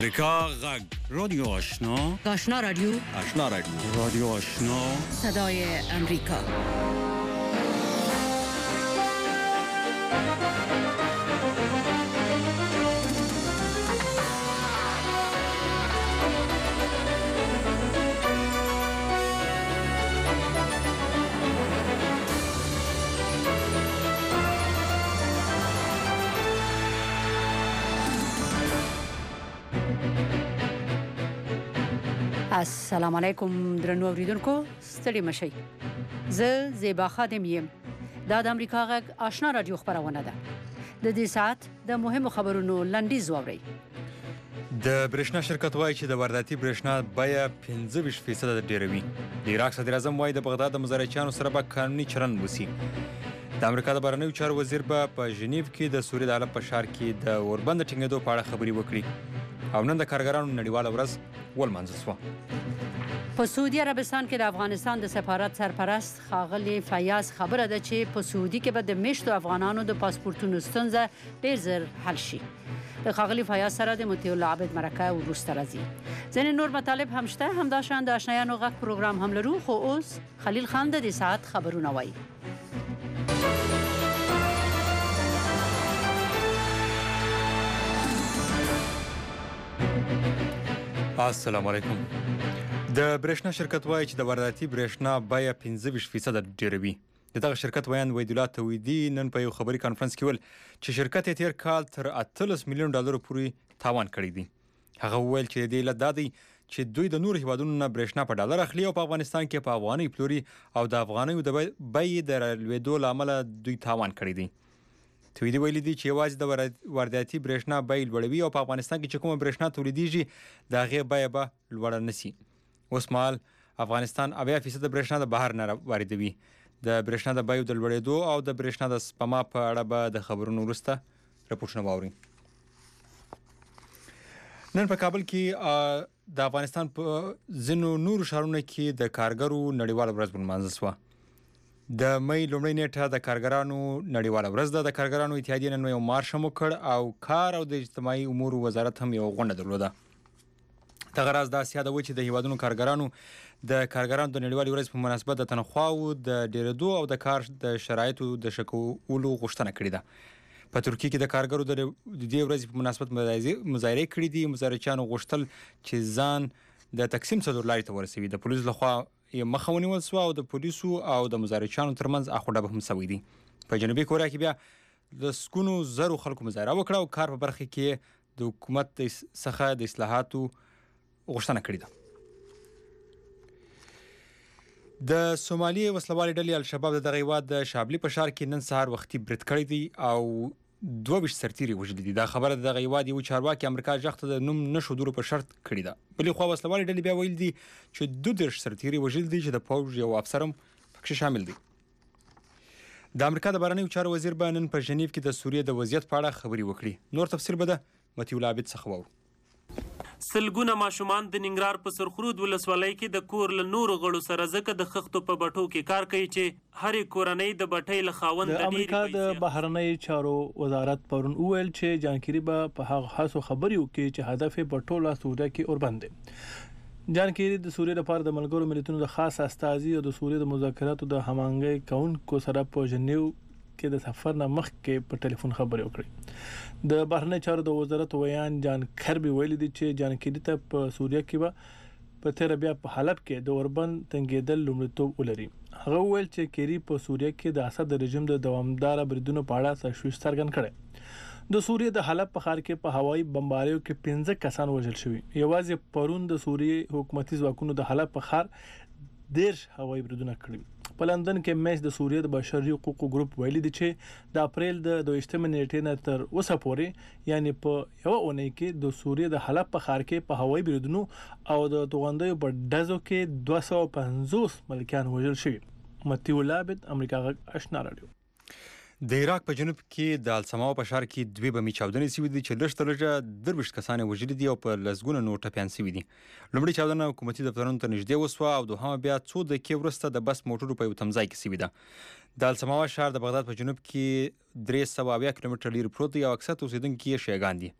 امریکا غږ رادیو آشنا رادیو رادیو آشنا صدای امریکا. السلام علیکم درنو اوریدونکو، ستړي مشئ. زه زیبا خادم یم. دا د امریکا غږ آشنا رادیو خبرونه ده. د دې ساعت د مهمو خبرونو لنډیز واورئ. د برېښنا شرکت وایي چې د وارداتي برېښنا بیه 25% ډیروي. د عراق صدر اعظم وایي د بغداد د مزارچیانو سره به قانوني چلند وشي. د امریکا د بهرنیو چارو وزیر به په ژنیو کې د سوریې د حالت په ښار کې د اوربند ټینګېدو په اړه خبرې وکړي. او نن د کارګرانو نړیواله ورځ ولمانځل شوه. په سعودي عربستان کې د افغانستان د سفارت سرپرست ښاغلی فیاض خبره ده چې په سعودي کې به د میشتو افغانانو د پاسپورتونو ستونزه ډیر زر حل شي. د ښاغلی فیاض سره د مطیع الله عابد مرکه وروسته راځي. ځینې نور مطالب هم شته. همداشان د آشنایانو غږ پروګرام هم لرو، خو اوس خلیل خان د دې ساعت خبرونه وایي. السلام علیکم. د برېښنا شرکت وایي چې د وارداتي برېښنا بیه 25% ډیروي. د دغه شرکت ویاند وحیدالله توحیدي نن په یو خبري کانفرنس کې ویل چې شرکت یې تیر کال تر 18 میلیون ډالرو پورې تاوان کړی دی. هغه وویل چې د دې علت دا دی چې دوی د نورو هیوادونو نه برېښنا په ډالر اخلي او په افغانستان کې په افغانۍ پلوري او د افغانیو د بیې د رالوېدو له امله دوی تاوان کړی دی. توحیدي ویلي دي چې یوازې د وارداتي برېښنا بیې لوړوي او په افغانستان کې چې کومه برېښنا تولیدېږي د هغې بیه به لوړه نه شي. اوس مهال افغانستان 80% برېښنا د بهر نه واردوي. د برېښنا د بیو د لوړېدو او د برېښنا د سپما په اړه به د خبرونو وروسته راپورټونه واورئ. نن په کابل کې د افغانستان په ځینو نورو ښارونو کې د کارګرو نړیواله ورځ ولمانځل شوه. د مې لومړۍ نیټه د کارګرانو نړیواله ورځ ده. د کارګرانو اتحادیې نن یو مارش هم وکړ او کار او د اجتماعي امورو وزارت هم یو غونډه درلوده. دغه راز داسې یادوي چې د هیوادونو کارګرانو د کارګرانو د نړیوالې ورځ په مناسبت د تنخواو د ډیرېدو او د کار د شرایطو د ښه کولو غوښتنه کړې ده. په ترکیه کې د کارګرو د دې ورځې په مناسبت مظاهرې کړې دي. مظاهرچیانو غوښتل چې ځان د تقسیم څلور لارې ته ورسوي. د پولیسو لخوا یې مخه ونیول شوه او د پولیسو او د مظاهرچیانو ترمنځ اخوډب هم شوی دی. په جنوبي کوریا کې بیا د سکونو زرو خلکو مظاهره وکړه او کار په برخه کې د حکومت څخه د اصلاحاتو غوښتنه کړې ده. د سومالي وسلوالې ډلې الشباب د دغه هیواد د شابلي په ښار کې نن سهار وختي برید کړی دی او 22 سرتیري وژلي دي. دا خبره د دغه هیواد یو چارواکي امریکا جغ ته د نوم نه ښودلو په شرط کړې ده. بلې خوا وسلوالې ډلې بیا ویل دي چې 22 سرتیري وژلي دي چې د پوځ یو افسر هم پکې شامل دی. د امریکا د بهرنیو چارو وزیر به نن په ژنیو کې د سوریې د وضعیت په اړه خبرې وکړي. نور تفصیل به د مطیع الله عابد څخه واورو. سلګونه ماشومان د ننګرهار په سرخرود ولسوالۍ کې د کور له نورو غړو سره ځکه د خښتو په بټو کې کار کوي چې هرې کورنۍ د بټۍ له خاوند د امریکا د بهرنۍ چارو وزارت پرون وویل چې جانکيري به په هغه هڅو خبرې وکړي چې هدف یې په ټوله سوریه کې اوربند دی. جانکيري د سوریې لپاره د ملګرو ملتونو د خاص استازي او د سوریې د مذاکراتو د همغږۍ کوونکو سره په ژنیو کې د سفر نه مخکې په ټلیفون خبرې وکړې. د بهرنی چارو د وزارت ویان جان کربي ویلي دي چې جانکيري ته په سوریه کې په تیر بیا په حلب کې د اوربند تنګېدل لومړیتوب ولري. هغه ویل چې کيري په سوریه کې د اسد رژیم د دوامدار بریدونو په اړه تشویش څرګند کړي. د سوریې د حلب په ښار کې په هوایي بمباریو کې 15 کسان وژل شوي. یوازې پرون د سوریې حکومتي ځواکونو د حلب په ښار 10 هوایي بریدونه کړي. په لندن کې مېز د سوریې د بشري حقوقو ګروپ ویلي دي چې د اپریل د 22 نیټې نه تر اوسه پورې یعنی په یو اونۍ کې د سوریې د حلب په ښار کې په هوایي بریدونو او د توغندیو په ډزو کې 250 ملکیان وژل شوي. مطیع الله عابد، امریکا غږ آشنا رادیو. د عراق په جنوب کې د السماو په ښار کې دوی بمي چاودنې شوي دي چې لږ تر لږه 23 کسان وژلي دي او په لسګونه نور ټپیان شوي دي. لومړۍ چاودنه حکومتي دفترونو ته نږدې وسوه او دوهمه بیا څو دقیقې وروسته د بس موټرو په یو تمځای کې شوې ده. د السماوا ښار د بغداد په جنوب کې 370 کیلومتره لرې پروت دی او اکثر اوسیدونکي یې شیعاګان دي.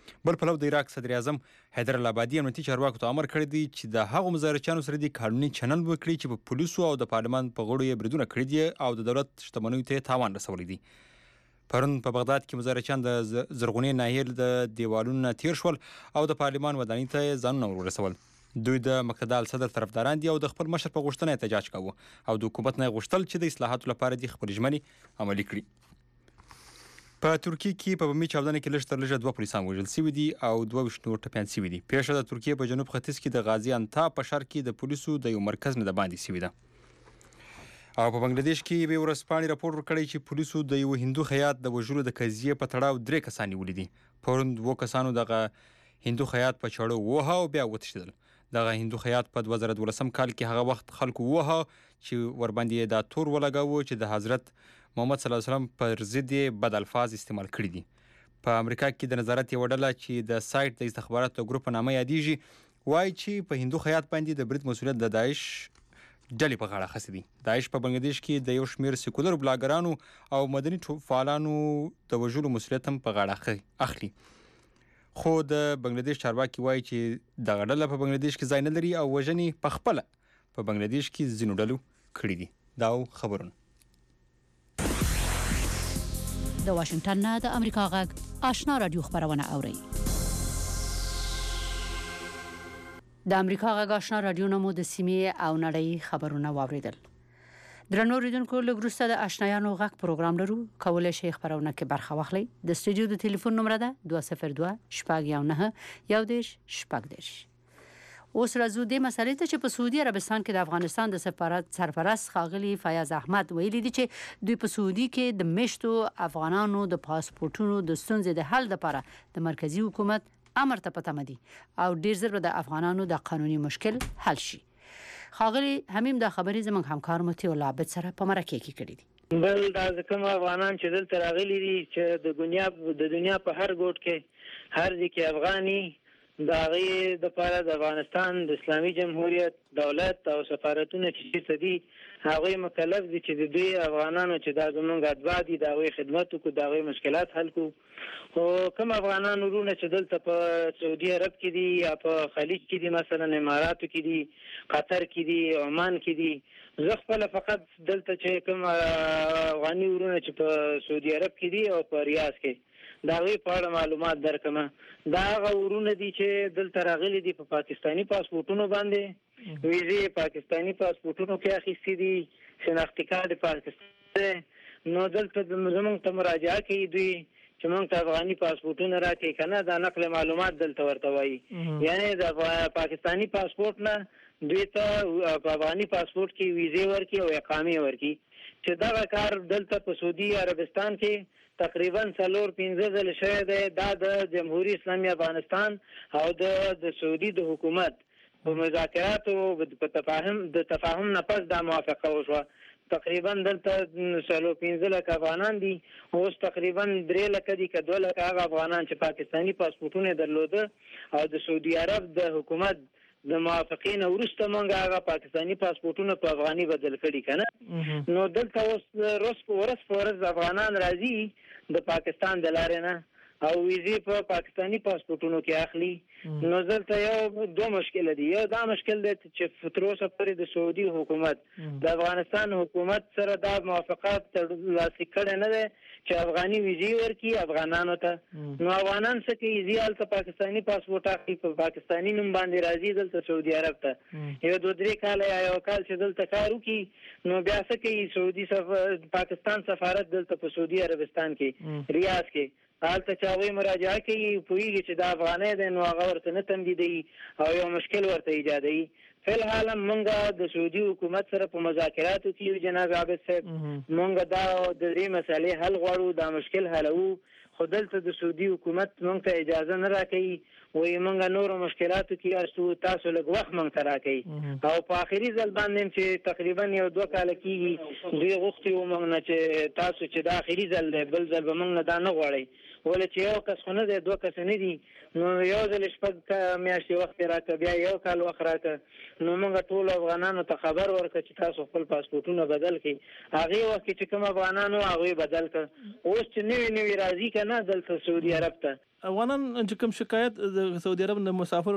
بل پلو د عراق صدر اعظم حیدر العبادي امنیتي چارواکو ته امر کړی دی چې د هغو مظاهرچیانو سره د قانوني چنل وکړي چې په پولیسو او د پارلمان په غړو یې بریدونه کړي دي او د دولت شتمنیو ته تاوان رسولی دی. پرون په بغداد کې مظاهرچیان د زرغونې ناحیې د دیوالونو تیر شول او د پارلمان ودانۍ ته ځانونه ورسول. دوی د مقتدال صدر طرفداران دي او د خپل مشر په غوښتنه احتجاج کاوه او د حکومت نه غوښتل چې د اصلاحاتو لپاره د خپل ژمنې عملي کړي. په ترکیه کې په بمي چاودنه کې لږ تر لږه 2 پولیسان وژل شوي دي او 22 نور ټپیان شوي دي. پیښه د ترکیه په جنوب ختیځ کې د غازي انتاب په ښار کې د پولیسو د یو مرکز نه د باندې شوې ده. او په بنگلاديش کې یوې ورځپاڼې راپور ورکړی چې پولیسو د یو هندو خیاط د وژلو د قضیې په تړاو 3 کسان نیولي دي. پرون 2 کسانو دغه هندو خیاط په چاړه ووهه او بیا وتښتېدل. دغه هندو خیاط په 2012 کال کې هغه وخت خلکو ووهه چې ورباندې دا تور ولګاوه چې د حضرت محمد صلی الله علیه وسلم پر ضد بد الفاظ استعمال کړي دي. په امریکا کې د نظارت یوه ډله چې د سایټ د استخباراتو ګروپ په نامه یادیږي وایي چې په هندو خیاط باندې د برید مسؤلیت د داعش ډلې په غاړه اخیستی دي. داعش په بنگلاديش کې د یو شمېر سیکولر بلاګرانو او مدني فعالانو د وژلو مسؤلیت هم په غاړه اخلي. خو د بنگلاديش چارواکي وایي چې دغه ډله په بنگلاديش کې ځای نه لري او وژنې په خپله په بنگلاديش کې ځینو ډلو کړي دي. دا خبرونه د واشنگټن نه د امریکا غږ آشنا رادیو خبرونه اوري. د امریکا غږ آشنا رادیو نمو د سیمې او نړۍ خبرونه واوریدل. درنو ریدونکو لږ وروسته د آشنایانو غږ پروګرام لرو. کولای شئ خبرونه کې برخه واخلئ. د سټوډیو د ټلیفون نمبر ده 202 شپږ 19 11 اوس راځو د مسلې ته چې په سعودي عربستان کې د افغانستان د سفارت سرپرست ښاغلي فیاض احمد ویلي دي چې دوی په سعودي کې د میشتو افغانانو د پاسپورتونو د ستونزې د حل لپاره د مرکزی حکومت امر ته پته مدي او ډیر زر د افغانانو د قانوني مشکل حل شي. ښاغلي همیم د خبرې زموږ همکار متي الله عبد سره په مرکه کې کړی دي. بل دا کوم افغانان چې دلته راغلي دي چې د دنیا په هر ګوټ کې هر ځای کې افغاني د هغې دپاره د افغانستان د اسلامي جمهوریت دولت او سفارتونه چې دي هغوی مکلف دي چې د دوی افغانانو چې دا زموږ اتباع دي د هغوی خدمت وکړو د هغوی مشکلات حل کړو. خو کوم افغانان ورونه چې دلته په سعودي عرب کې دي یا په خلیج کې دي مثلا اماراتو کې دي قطر کې دي عمان کې دي زه خپله فقط دلته چې کوم افغاني ورونه چې په سعودي عرب کې دي او په ریاض کې د هغوی په اړه معلومات درکمه. دا هغه ورونه دي چې دلته راغلي دي په پاکستاني پاسپورټونو باندې ویزې پاکستاني پاسپورټونو کې اخیستي دي شناختي کارت پاکستان. نو دلته زموږ ته مراجعه کوي دوی چې موږ ته افغاني پاسپورټونه راکړي که نه دا نقل معلومات دلته ورته وایي. یعنې د پاکستاني پاسپورټ نه دوی ته په افغاني پاسپورټ کې ویزې ورکړي او اقامې ورکړي چې دغه کار دلته په سعودي عربستان کې تقریبا 4-5 ځله شوی دی. دا د جمهوریت اسلامي افغانستان او د سعودي د حکومت په مذاکراتو په تفاهم نه پس دا موافقه وشوه. تقریبا دلته 4-5 لک افغانان دي اوس تقریبا 3 لک دي که 2 لک هغه افغانان چې پاکستاني پاسپورټونه درلوده او د سعودي عرب د حکومت د موافقین وروسته مونږ هغه پاکستاني پاسپورټونه په افغاني بدل کړي کنه. نو دلته اوس ورځ افغانان راځي د پاکستان د لارې نه او ویزې په پاکستاني پاسپورټونو کې اخلي. نو دلته یو 2 مشکل دي. یو دا مشکل دی چې تر اوسه پورې د سعودي حکومت د افغانستان حکومت سره دا موافقات لاسلیک کړی نه دی چې افغاني ویزې ورکړي افغانانو ته. نو افغانان څه کوي ځي هلته پاکستاني پاسپورټ اخلي په پاکستاني نوم باندې راځي دلته سعودي عرب ته یو 2-3 کاله یا یو کال چې دلته کار وکړي نو بیا څه کوي سعودي پاکستان سفارت دلته په سعودي عربستان کې ریاض کې هلته چې هغوی مراجعه کوي پوهېږي چې دا افغانی دی نو هغه ورته نه تمدیدوي او یو مشکل ورته ایجادوي. فلحال موږ د سعودي حکومت سره په مذاکراتو کې یو جناب عابد صاحب موږ دا د دې مسئلې حل غواړو دا مشکل حلوو. خو دلته د سعودي حکومت موږ ته اجازه نه راکوي وایي موږ نورو مشکلاتو کې یاستو تاسو لږ وخت موږ ته راکوي او په آخري ځل باندې چې تقریبا 1-2 کاله کېږي دوی غوښتي وو موږ نه چې تاسو چې دا آخري ځل دی بل ځل به موږ نه دا نه غواړئ ولې چې یو کس خو نه دی 2 کس نه دي نو یو ځل شپږ میاشتې وخت راکړه بیا یو کال وخت راکړه نو موږ ټول افغانانو ته خبر ورکړه چې تاسو خپل پاسپورتونه بدل کړئ هغه وخت چې کوم افغانانو هغه بدل کړ اوس چې نوی راځي کنه دلته سعودي عرب ته افغانان چې کوم شکایت د سعودي عرب د مسافر